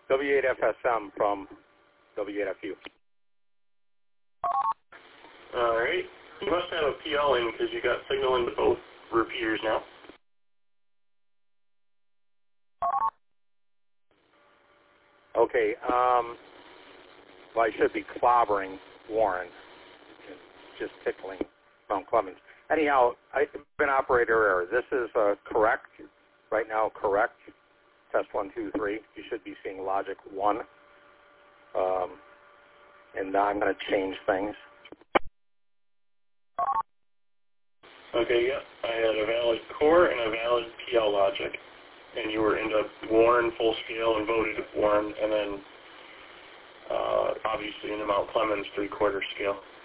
W8FSM from W8FU. All right. You must have a PL in because you got signal into both repeaters now. Okay. Well, I should be clobbering Warren, just tickling Mount Clemens. Anyhow, I've been operator error. This is correct. Right now, correct. Test 1, 2, 3. You should be seeing logic 1. And now I'm going to change things. Okay, yeah. I had a valid core and a valid PL logic. And you were into Warren full scale and voted Warren, and then obviously into Mount Clemens 3/4 scale.